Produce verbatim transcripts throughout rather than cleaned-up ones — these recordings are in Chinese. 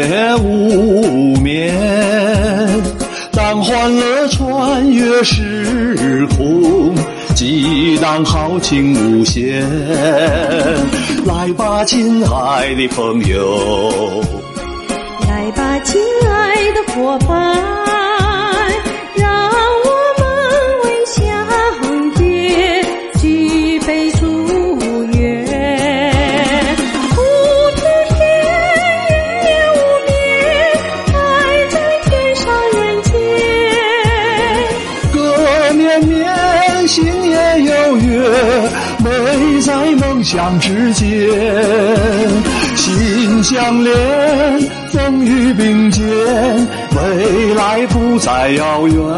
夜无眠，当欢乐穿越时空，激荡豪情无限。来吧，亲爱的朋友， 来吧，亲爱的伙伴，让我们为相约举杯祝愿。无止天，夜夜无眠，爱在天上人间。 歌绵绵，心也有约，美在梦想之间。心相连，风雨并肩，未来不再遥远。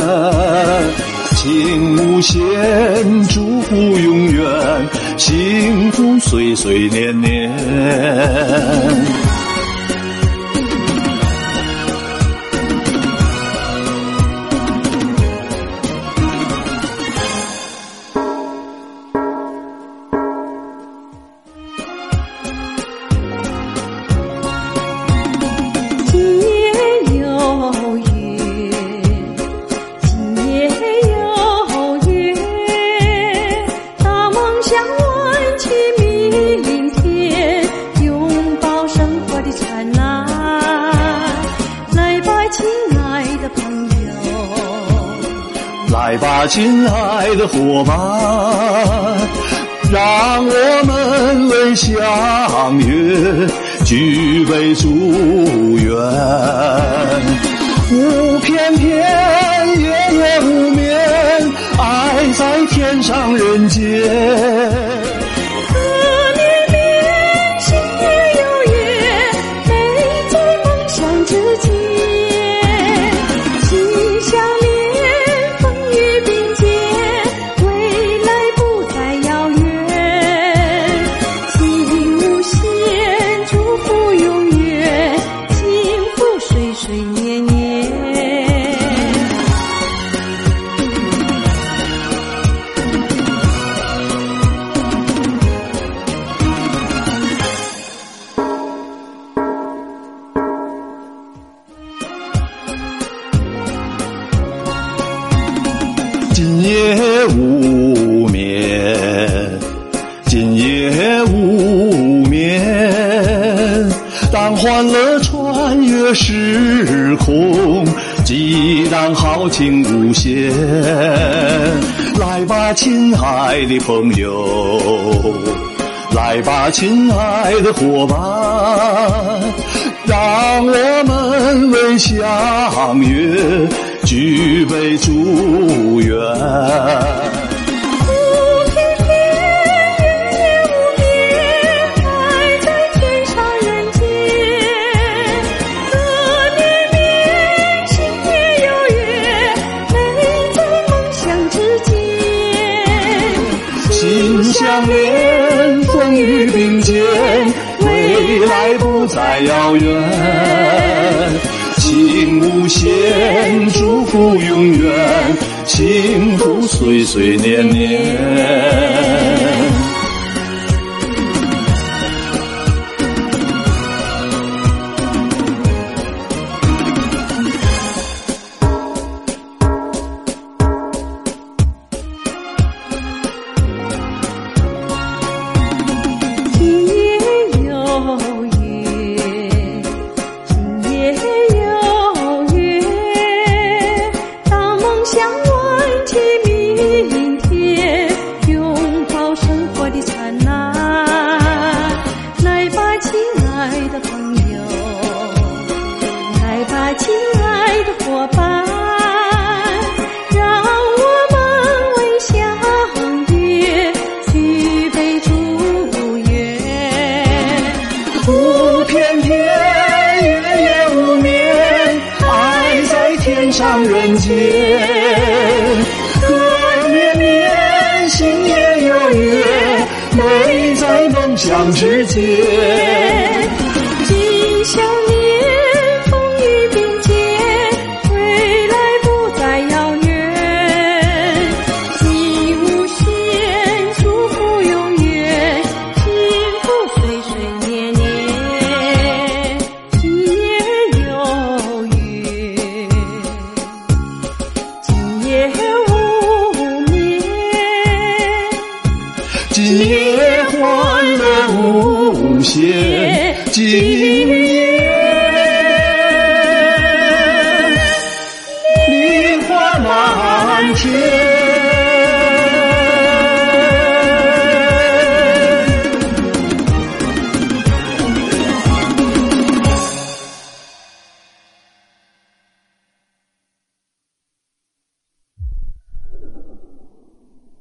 情无限，祝福永远，幸福岁岁年年。来吧，亲爱的伙伴，让我们为相约举杯祝愿。舞翩翩，夜夜无眠，爱在天上人间。今夜无眠，今夜无眠，当欢乐穿越时空，激荡豪情无限。来吧，亲爱的朋友，来吧，亲爱的伙伴，让我们为相约举杯祝愿。心相连，风雨并肩，未来不再遥远。情无限，祝福永远，幸福岁岁年年。 亲爱的伙伴，让我们为相约举杯祝愿。 舞翩翩，夜夜无眠，爱在天上人间。歌绵绵，心也有约，美在梦想之间。 心相连，风雨并肩，未来不再遥远。心无限，祝福永远，幸福岁岁年年。今夜今夜欢乐无限，今